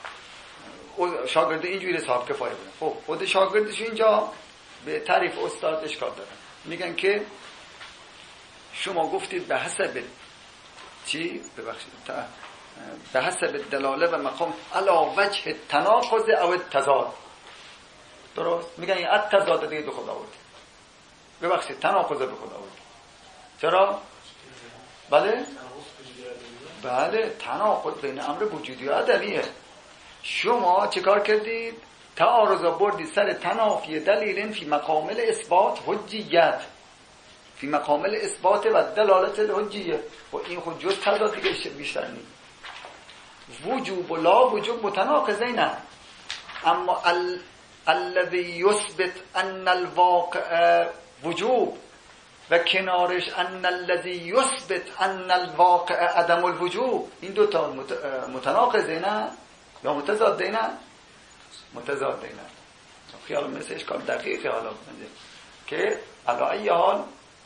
Speaker 2: شاگرد اینجوری صاحب کفایه بودن. خب خود شاگردش اینجا به تعریف استاد اشکال دارن، میگن که شما گفتید به حسب چی؟ ببخشید به حسب دلاله و مقام علا وجه تناقض او تضاد. درست؟ میگن این التضاد دیگه به خدا بود. ببخشید تناقض به خدا بود. چرا؟ بله؟ بله تناقض بین امر وجودی و عدمیه. شما چه کار کردید؟ تعارض بردی سر تنافی دلیل فی مقامل اثبات حجیت، فی مقامل اثبات و دلالت الحجیه. و این خود جز تضاد دیگه بیشتر نیست. وجوب و لا وجوب متناقضین، اما ال... الذي يثبت ان الواقع وجوب و کنارش ان الذي يثبت ان الواقع عدم الوجوب، این دو تا مت... متناقضین یا متضادین؟ متضادین. خیال مثل اشکال دقیقه حالا بنده که علا ای حال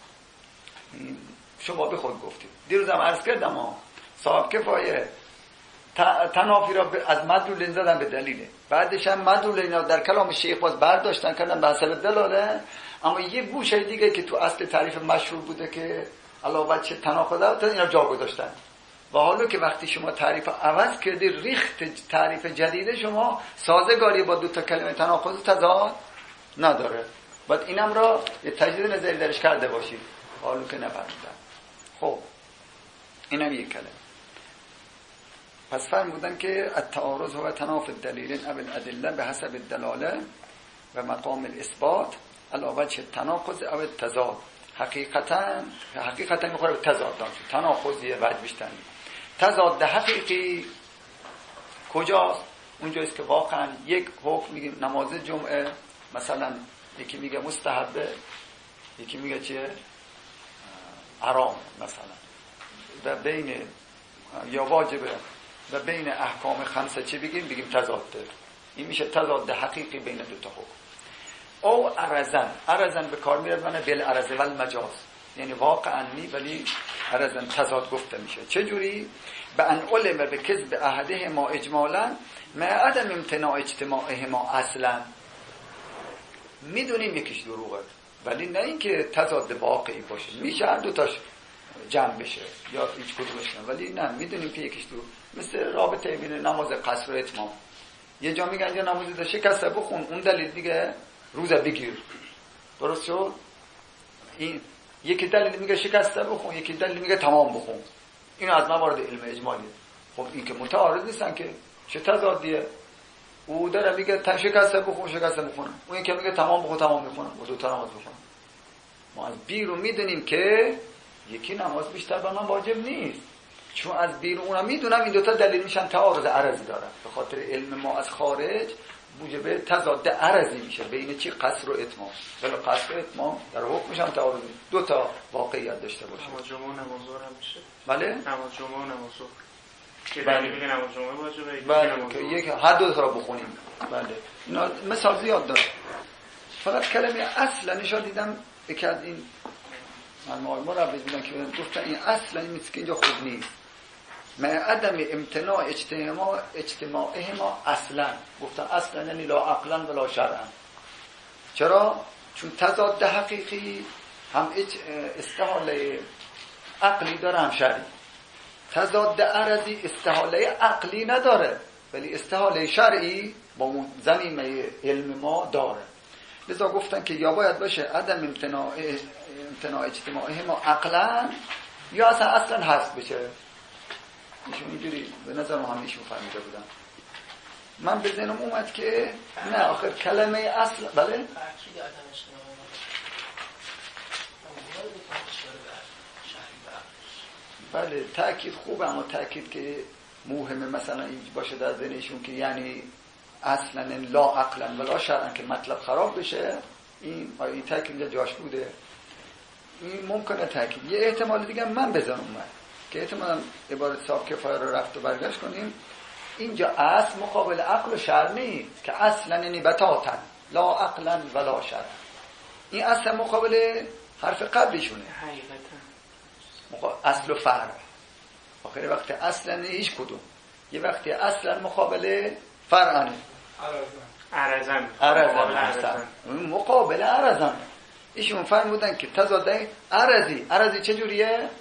Speaker 2: شما به خود گفتید. دیروز هم عرض کردم ها صاحب کفایه تنافی را از مدلولین زدن به دلیله، بعدش هم مدلولین در کلام شیخ باز برداشتن کردن به حسب دلاله. اما یه گوشه دیگه که تو اصل تعریف مشهور بوده که علاوه چه تناقض اینا جا گذاشتن. و حالا که وقتی شما تعریف عوض کردی ریخت تعریف جدید شما سازگاری با دو تا کلمه تناقض تضاد نداره. بعد اینم را یه تجدید نظری درش کرده باشید حالا که نفهمیدن. خب اینم یک کلمه. پس فرمودن که التعارض هو تنافی الدلیلین او الادله به حسب الدلاله و مقام الاثبات علی وجه التناقض او التضاد. حقیقتا حقیقتا میخوره به تضاد داشت. تناقض یه وجه بیشتر. تضاد حقیقی کجاست؟ اونجاست که واقعا یک حکم میگیم نماز جمعه مثلا یکی میگه مستحبه، یکی میگه چیه؟ حرام مثلا، و بین یا واجبه و بین احکام خمسه چی بگیم؟ بگیم تضاد داره. این میشه تضاد حقیقی بین دو تا حکم. او عرضن، عرضن به کار میره بنا بل عرض و المجاز، یعنی واقعا نی ولی عرضن تضاد گفته میشه. چه جوری؟ به ان علم به کذب احده ما اجمالا ما عدم امتناع اجتماعه ما اصلا. میدونیم یکیش دروغه ولی نه اینکه تضاد واقعی باشه، میشه هر دو تاش جمع بشه یا هیچ کدومش نه، ولی نه میدونیم که یکیش دروغ. مثل رابطه بین نماز قصر و اتمام، یه جا میگن یا نماز ده شکسته بخون، اون دلیل دیگه روزه بگیر. درست شد؟ این یکی دلیل میگه شکسته بخون، یکی دلیل میگه تمام بخون. اینو از موارد علم اجمالی. خب این که متعارض نیستن که چه تضادیه؟ او داره میگه تا شکسته بخون شکسته بخونم، اون که میگه تمام بخون تمام میخونم، و دو تا نماز بخونم. ما از بیرون میدونیم که یکی نماز بیشتر بر من واجب نیست، چون از بیرون اونم میدونم این دوتا دلیل میشن تعارض عرضی دارن. به خاطر علم ما از خارج موجب تضاد عرضی میشه بین چی؟ قصر و اتمام. ولی قصر و اتمام در حکم میشن تعارضی، دو تا واقعیت داشته باشه.
Speaker 4: نماز جمعه و نماز ظهر هم میشه.
Speaker 2: بله؟
Speaker 4: نماز جمعه و نماز ظهر. که
Speaker 2: بله.
Speaker 4: میگه نماز جمعه واجبه.
Speaker 2: بله که یک هر دو تا رو بخونیم. بله. اینا مثال زیاد داره. فقط کلمه اصلا نشان دیدم یکی از این علمای ما رو ببینن که گفتن این اصلا این که اینجا خوب نیست. مع عدم امتناع اجتماع اجتماعه ما اصلا، گفتن اصلا یعنی لا عقلا ولا شرعا. چرا؟ چون تضاد حقیقی هم استحاله عقلی داره هم شرعی. تضاد عرضی استحاله عقلی نداره ولی استحاله شرعی با اون زمینه علم ما داره. لذا گفتن که یا باید باشه عدم امتناع امتناع اجتماعی ما عقلا یا اصلا اصلا حذف بشه. ایشون اینجوری به نظر هم ایشون فهمیده بودن. من به ذهنم اومد که نه آخر کلمه اصل بله بله تأکید خوبه، اما تأکید که مهمه مثلا این باشه در ذهنشون که یعنی اصلا لا عقلا ولا شرعا که مطلب خراب بشه. این این تأکید جاش بوده، این ممکنه تأکید. یه احتمال دیگه من بزنم اومد که احتمالاً عبارت صاحب کفایه رو رفت و برگشت کنیم. اینجا اصل مقابل عقل و شرع نیست که اصلا یعنی بتاتا لا عقلا ولا شرع. این اصلا مقابل حرف قبلشونه حقیقتا اصل و فرع. آخر وقت اصلا هیچ کدوم، یه وقتی اصلا مقابل فرعنه
Speaker 4: عرضن
Speaker 2: عرضن مقابل عرضن. ایشون فرمودن که تضاد عرضی عرضی چجوریه؟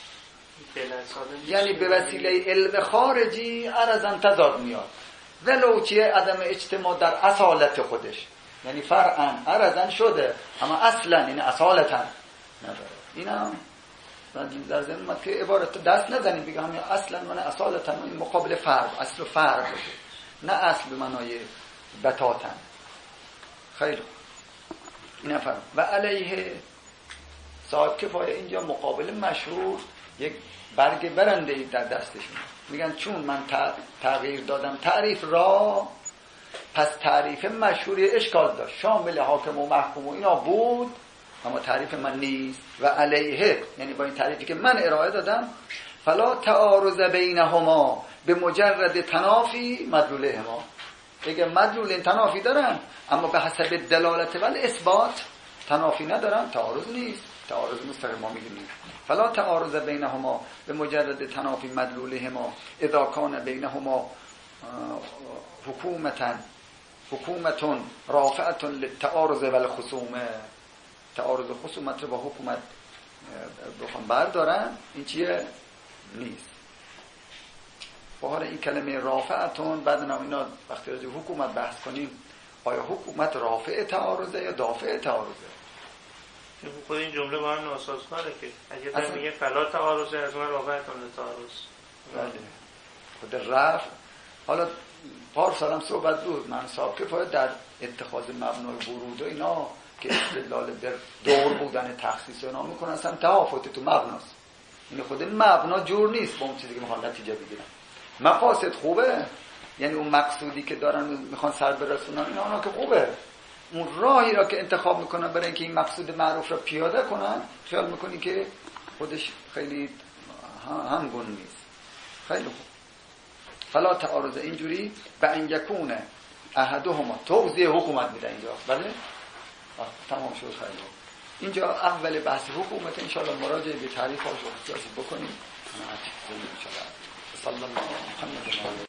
Speaker 2: یعنی به وسیله علم خارجی عرضن تضاد میاد ولو چیه عدم اجتماع در اصالت خودش، یعنی فرعن عرضن شده اما اصلا یعنی اصالتا نداره. اینا در ذهن اومد که عبارت دست نزنیم بگم اصلا من اصالتا این مقابل فرع اصل و فرع باشه، نه اصل به معنای بتاتا. خیلی این فرم و علیه صاحب کفایه اینجا مقابل مشهور یک برگ برنده در دستشون. میگن چون من تغییر دادم تعریف را، پس تعریف مشهوری اشکال داشت، شامل حاکم و محکوم و اینا بود اما تعریف من نیست. و علیه یعنی با این تعریفی که من ارائه دادم فلا تعارض بینهما به مجرد تنافی مدلولهما. اگه مدلول تنافی دارن اما به حسب دلالت و اثبات تنافی ندارن، تعارض نیست. تعارض مستقیم ما میگیم فلا تعارض بینهما به مجرد تنافی مدلولهما اذا کان بینهما حکومتن حکومتون رافعتون للتعارض والخصومه. تعارض و خصومت رو با حکومت بخوام بردارن این چیه؟ نیست. بخاطر این کلمه رافعتون بعد نه اینا وقتی راجع به حکومت بحث کنیم آیا حکومت رافع تعارضه یا دافع تعارضه؟
Speaker 4: خود این جمله با هم ناسازگاره که اگه در میگه فلا تعارضه از من رافعتون للتعارض.
Speaker 2: بله خود رفع. حالا پارسال هم صحبت بود من صاحب کفایه در اتخاذ مبنای ورود و اینا که استدلال در دور بودن تخصیص و اینا میکنن اصلا تفاوت تو مبناست. این خود مبنا جور نیست با اون چیزی که میخوان نتیجه بگیرن. مقاصد خوبه، یعنی اون مقصودی که دارن میخوان سر برسونن اینا اونا که خوبه، اون راهی را که انتخاب میکنن برای اینکه این مقصود معروف را پیاده کنن خیال میکنی که خودش خیلی همگون نیست. خیلی خوب. فلا تعارض اینجوری به ان یکونه احدهما توضیح حکومت میده اینجا. بله تمام شد. خیلی خوب. اینجا اول بحث حکومت ان شاء الله مراجعه به تعریف هاش رو بکنیم. ان شاء الله صلی الله علیه و محمد